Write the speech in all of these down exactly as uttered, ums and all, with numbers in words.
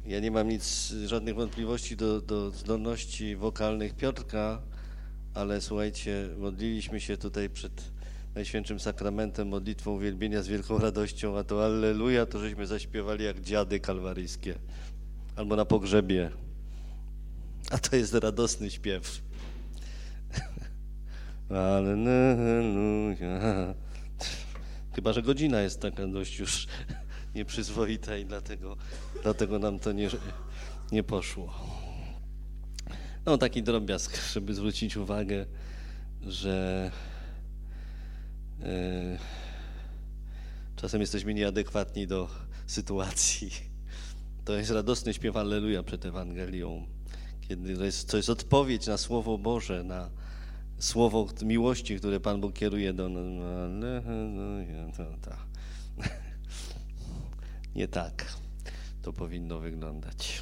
Ja nie mam nic, żadnych wątpliwości do, do zdolności wokalnych Piotrka, ale słuchajcie, modliliśmy się tutaj przed Najświętszym Sakramentem, modlitwą uwielbienia z wielką radością, a to Alleluja, to żeśmy zaśpiewali jak dziady kalwaryjskie, albo na pogrzebie, a to jest radosny śpiew. Alleluja. Chyba że godzina jest taka dość już nieprzyzwoita i dlatego, dlatego nam to nie, nie poszło. No taki drobiazg, żeby zwrócić uwagę, że e, czasem jesteśmy nieadekwatni do sytuacji. To jest radosny śpiew Alleluja przed Ewangelią, kiedy to jest, to jest odpowiedź na Słowo Boże, na słowo miłości, które Pan Bóg kieruje do nas. Alleluja, to, to. Nie tak to powinno wyglądać.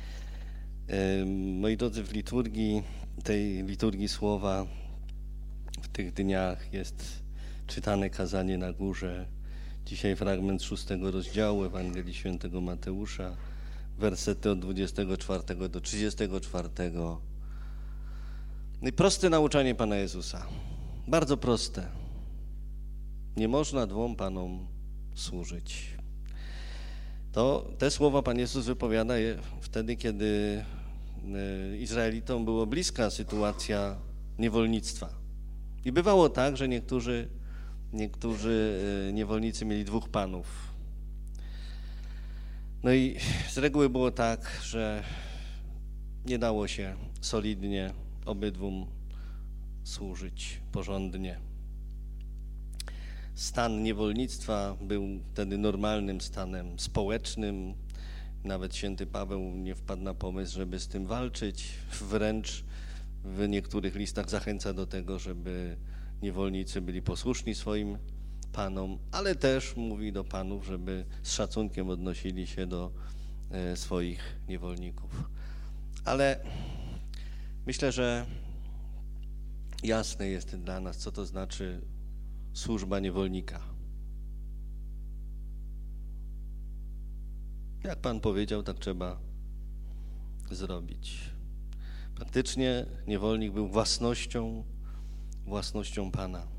Moi drodzy, w liturgii, tej liturgii słowa w tych dniach jest czytane kazanie na górze. Dzisiaj fragment szóstego rozdziału Ewangelii Świętego Mateusza, wersety od dwudziestego czwartego do trzydziestego czwartego. No i proste nauczanie Pana Jezusa. Bardzo proste. Nie można dwom Panom służyć. To te słowa Pan Jezus wypowiada je wtedy, kiedy Izraelitom była bliska sytuacja niewolnictwa. I bywało tak, że niektórzy, niektórzy niewolnicy mieli dwóch panów. No i z reguły było tak, że nie dało się solidnie obydwum służyć porządnie. Stan niewolnictwa był wtedy normalnym stanem społecznym. Nawet święty Paweł nie wpadł na pomysł, żeby z tym walczyć. Wręcz w niektórych listach zachęca do tego, żeby niewolnicy byli posłuszni swoim panom, ale też mówi do panów, żeby z szacunkiem odnosili się do swoich niewolników. Ale myślę, że jasne jest dla nas, co to znaczy służba niewolnika. Jak Pan powiedział, tak trzeba zrobić. Praktycznie niewolnik był własnością, własnością Pana.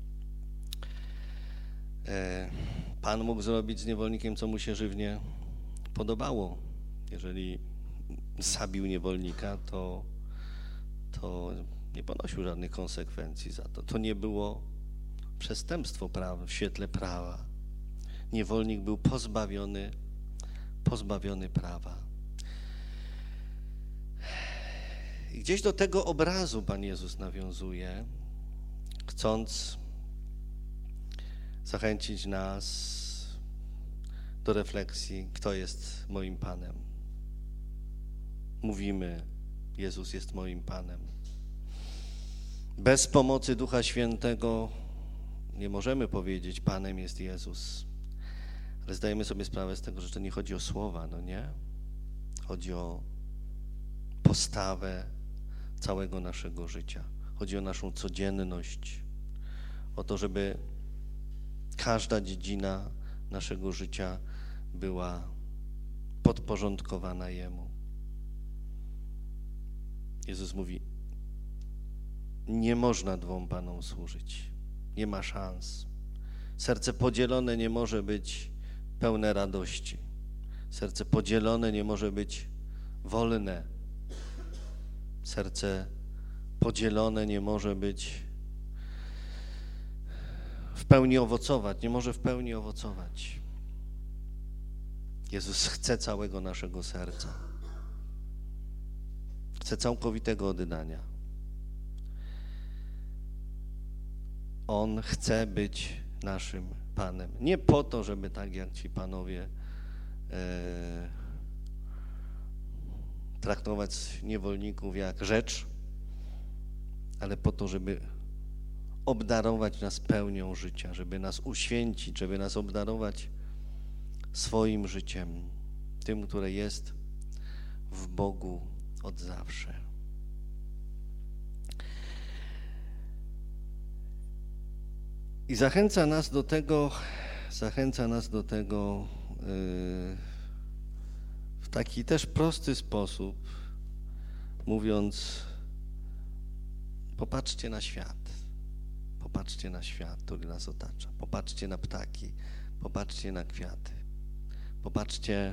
Pan mógł zrobić z niewolnikiem, co mu się żywnie podobało. Jeżeli zabił niewolnika, to, to nie ponosił żadnych konsekwencji za to. To nie było przestępstwo prawa, w świetle prawa. Niewolnik był pozbawiony, pozbawiony prawa. I gdzieś do tego obrazu Pan Jezus nawiązuje, chcąc zachęcić nas do refleksji, kto jest moim Panem. Mówimy, Jezus jest moim Panem. Bez pomocy Ducha Świętego nie możemy powiedzieć, Panem jest Jezus. Ale zdajemy sobie sprawę z tego, że to nie chodzi o słowa, no nie? Chodzi o postawę całego naszego życia. Chodzi o naszą codzienność. O to, żeby każda dziedzina naszego życia była podporządkowana Jemu. Jezus mówi, nie można dwom Panom służyć. Nie ma szans. Serce podzielone nie może być pełne radości. Serce podzielone nie może być wolne. Serce podzielone nie może być w pełni owocować, nie może w pełni owocować. Jezus chce całego naszego serca. Chce całkowitego oddania. On chce być naszym Panem. Nie po to, żeby tak jak ci panowie e, traktować niewolników jak rzecz, ale po to, żeby obdarować nas pełnią życia, żeby nas uświęcić, żeby nas obdarować swoim życiem, tym, które jest w Bogu od zawsze. I zachęca nas do tego, zachęca nas do tego yy, w taki też prosty sposób, mówiąc: popatrzcie na świat, popatrzcie na świat, który nas otacza, popatrzcie na ptaki, popatrzcie na kwiaty, popatrzcie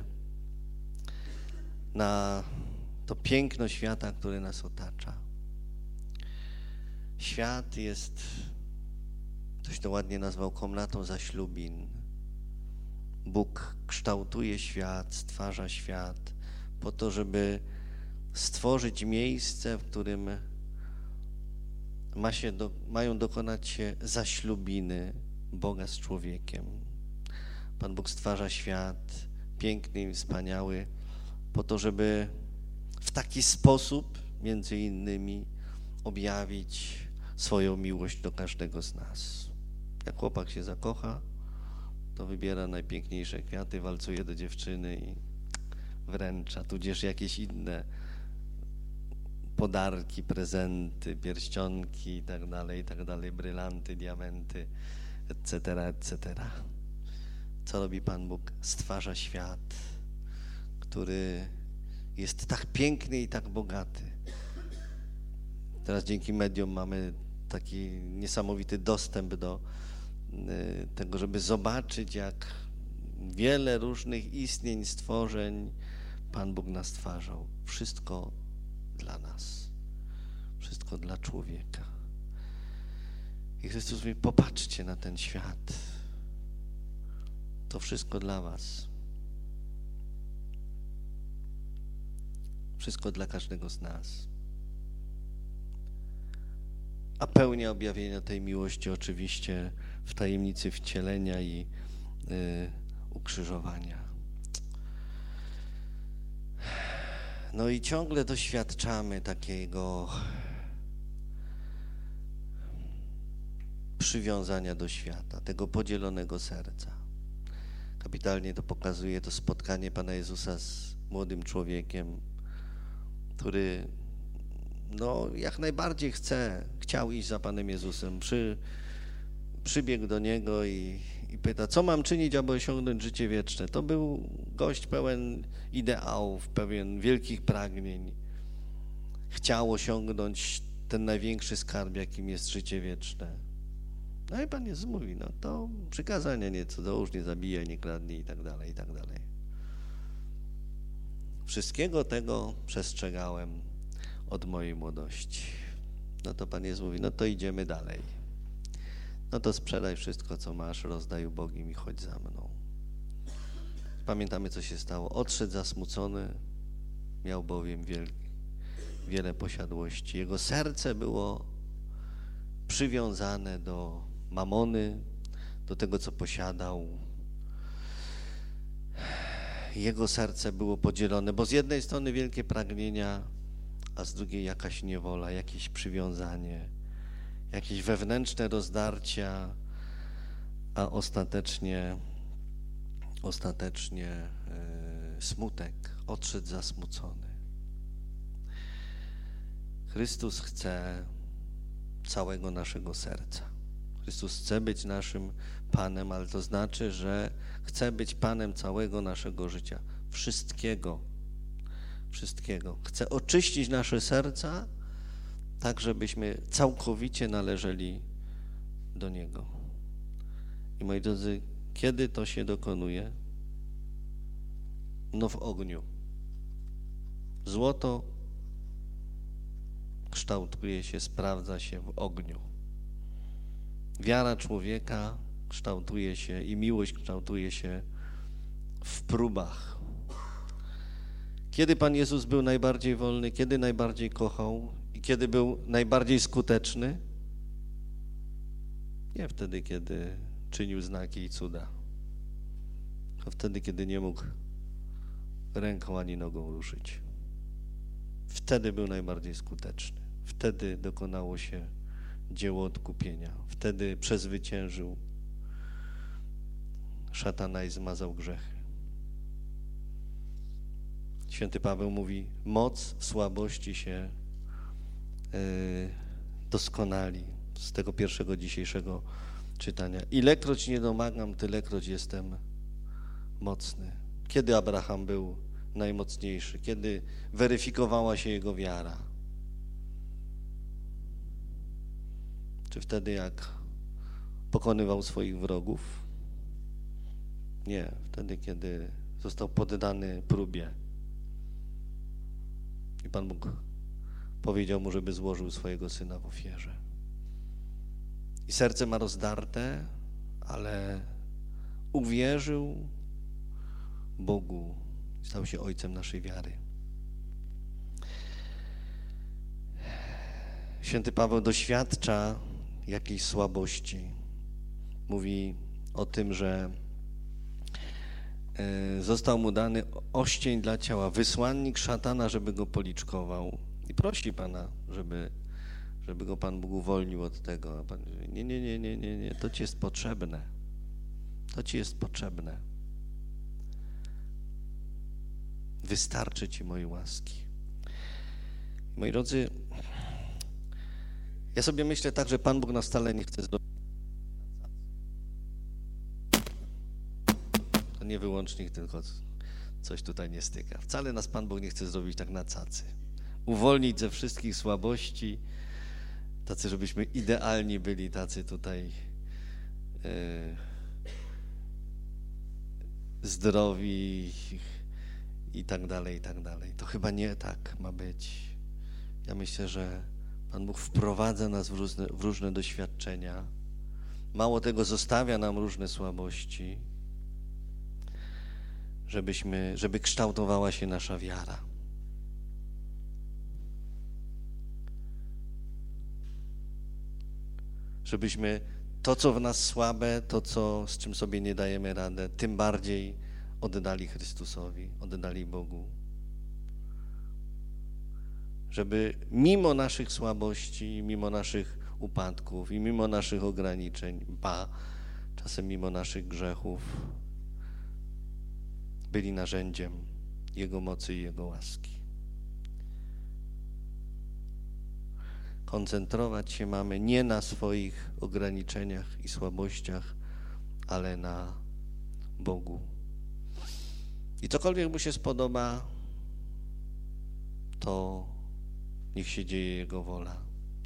na to piękno świata, który nas otacza. Świat jest, ktoś to ładnie nazwał, komnatą zaślubin. Bóg kształtuje świat, stwarza świat po to, żeby stworzyć miejsce, w którym ma się do, mają dokonać się zaślubiny Boga z człowiekiem. Pan Bóg stwarza świat piękny i wspaniały po to, żeby w taki sposób, między innymi, objawić swoją miłość do każdego z nas. Jak chłopak się zakocha, to wybiera najpiękniejsze kwiaty, walcuje do dziewczyny i wręcza, tudzież jakieś inne podarki, prezenty, pierścionki i tak dalej, i tak dalej, brylanty, diamenty, et cetera, et cetera. Co robi Pan Bóg? Stwarza świat, który jest tak piękny i tak bogaty. Teraz dzięki mediom mamy taki niesamowity dostęp do tego, żeby zobaczyć, jak wiele różnych istnień, stworzeń Pan Bóg nas stwarzał. Wszystko dla nas. Wszystko dla człowieka. I Chrystus mówi: popatrzcie na ten świat. To wszystko dla was. Wszystko dla każdego z nas. A pełnia objawienia tej miłości oczywiście w tajemnicy wcielenia i y, ukrzyżowania. No i ciągle doświadczamy takiego przywiązania do świata, tego podzielonego serca. Kapitalnie to pokazuje to spotkanie Pana Jezusa z młodym człowiekiem, który no jak najbardziej chce, chciał iść za Panem Jezusem. Przy, przybiegł do Niego i, i pyta: co mam czynić, aby osiągnąć życie wieczne? To był gość pełen ideałów, pełen wielkich pragnień. Chciał osiągnąć ten największy skarb, jakim jest życie wieczne. No i Pan Jezus mówi: no to przykazania nieco, dołóż, nie zabijaj, nie kradnij i tak dalej, i tak dalej. Wszystkiego tego przestrzegałem od mojej młodości. No to Pan Jezus mówi: no to idziemy dalej. No to sprzedaj wszystko, co masz, rozdaj ubogim i chodź za mną. Pamiętamy, co się stało. Odszedł zasmucony, miał bowiem wiel, wiele posiadłości. Jego serce było przywiązane do mamony, do tego, co posiadał. Jego serce było podzielone, bo z jednej strony wielkie pragnienia, a z drugiej jakaś niewola, jakieś przywiązanie, jakieś wewnętrzne rozdarcia, a ostatecznie, ostatecznie yy, smutek, odszedł zasmucony. Chrystus chce całego naszego serca. Chrystus chce być naszym Panem, ale to znaczy, że chce być Panem całego naszego życia, wszystkiego, wszystkiego. Chce oczyścić nasze serca, tak żebyśmy całkowicie należeli do Niego. I moi drodzy, kiedy to się dokonuje? No w ogniu. Złoto kształtuje się, sprawdza się w ogniu. Wiara człowieka kształtuje się i miłość kształtuje się w próbach. Kiedy Pan Jezus był najbardziej wolny, kiedy najbardziej kochał i kiedy był najbardziej skuteczny? Nie wtedy, kiedy czynił znaki i cuda, tylko wtedy, kiedy nie mógł ręką ani nogą ruszyć. Wtedy był najbardziej skuteczny. Wtedy dokonało się dzieło odkupienia. Wtedy przezwyciężył szatana i zmazał grzechy. Święty Paweł mówi: moc w słabości się yy, doskonali. Z tego pierwszego dzisiejszego czytania. Ilekroć nie domagam, tylekroć jestem mocny. Kiedy Abraham był najmocniejszy, kiedy weryfikowała się jego wiara? Czy wtedy, jak pokonywał swoich wrogów? Nie, wtedy, kiedy został poddany próbie i Pan Bóg powiedział mu, żeby złożył swojego syna w ofierze. I serce ma rozdarte, ale uwierzył Bogu, stał się ojcem naszej wiary. Święty Paweł doświadcza jakiejś słabości. Mówi o tym, że został mu dany oścień dla ciała, wysłannik szatana, żeby go policzkował. I prosi Pana, żeby, żeby go Pan Bóg uwolnił od tego. A Pan mówi, nie, nie, nie, nie, nie, nie, to Ci jest potrzebne. To Ci jest potrzebne. Wystarczy Ci mojej łaski. Moi drodzy, ja sobie myślę tak, że Pan Bóg nas wcale nie chce zrobić. To nie wyłącznik, tylko coś tutaj nie styka. Wcale nas Pan Bóg nie chce zrobić tak na cacy. Uwolnić ze wszystkich słabości, tacy, żebyśmy idealni byli, tacy tutaj yy, zdrowi i tak dalej, i tak dalej. To chyba nie tak ma być. Ja myślę, że Pan Bóg wprowadza nas w różne, w różne doświadczenia. Mało tego, zostawia nam różne słabości, żebyśmy, żeby kształtowała się nasza wiara. Żebyśmy to, co w nas słabe, to, co, z czym sobie nie dajemy radę, tym bardziej oddali Chrystusowi, oddali Bogu. Żeby mimo naszych słabości, mimo naszych upadków i mimo naszych ograniczeń, ba, czasem mimo naszych grzechów, byli narzędziem Jego mocy i Jego łaski. Koncentrować się mamy nie na swoich ograniczeniach i słabościach, ale na Bogu. I cokolwiek mu się spodoba, to niech się dzieje Jego wola.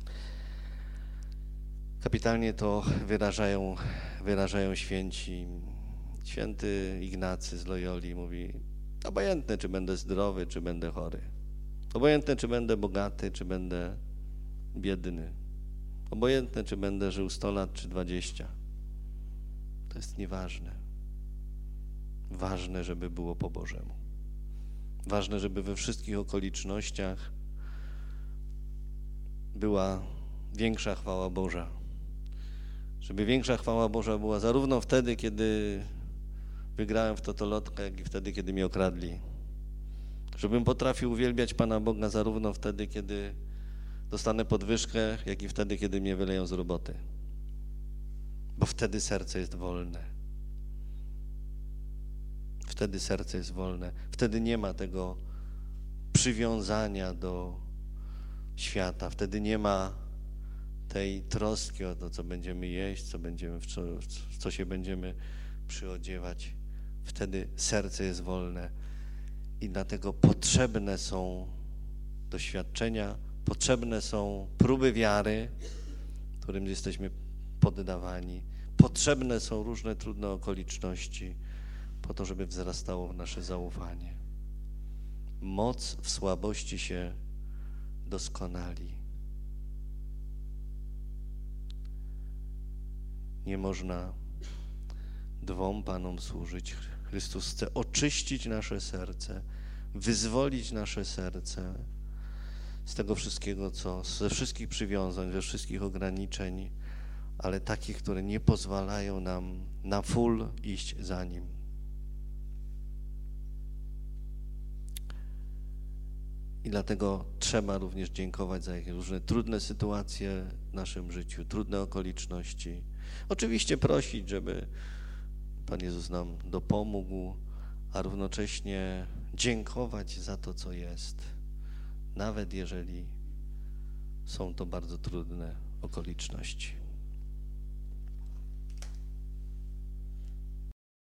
Kapitalnie to wyrażają, wyrażają święci. Święty Ignacy z Loyoli mówi, obojętne, czy będę zdrowy, czy będę chory. Obojętne, czy będę bogaty, czy będę biedny. Obojętne, czy będę żył sto lat, czy dwadzieścia. To jest nieważne. Ważne, żeby było po Bożemu. Ważne, żeby we wszystkich okolicznościach była większa chwała Boża. Żeby większa chwała Boża była zarówno wtedy, kiedy wygrałem w totolotkę, jak i wtedy, kiedy mnie okradli. Żebym potrafił uwielbiać Pana Boga zarówno wtedy, kiedy dostanę podwyżkę, jak i wtedy, kiedy mnie wyleją z roboty. Bo wtedy serce jest wolne. Wtedy serce jest wolne. Wtedy nie ma tego przywiązania do świata. Wtedy nie ma tej troski o to, co będziemy jeść, co będziemy, w co, w co się będziemy przyodziewać. Wtedy serce jest wolne i dlatego potrzebne są doświadczenia, potrzebne są próby wiary, którym jesteśmy poddawani. Potrzebne są różne trudne okoliczności po to, żeby wzrastało w nasze zaufanie. Moc w słabości się doskonali. Nie można dwom Panom służyć. Chrystus chce oczyścić nasze serce, wyzwolić nasze serce z tego wszystkiego, co, ze wszystkich przywiązań, ze wszystkich ograniczeń, ale takich, które nie pozwalają nam na full iść za Nim. I dlatego trzeba również dziękować za jakieś różne trudne sytuacje w naszym życiu, trudne okoliczności. Oczywiście prosić, żeby Pan Jezus nam dopomógł, a równocześnie dziękować za to, co jest, nawet jeżeli są to bardzo trudne okoliczności.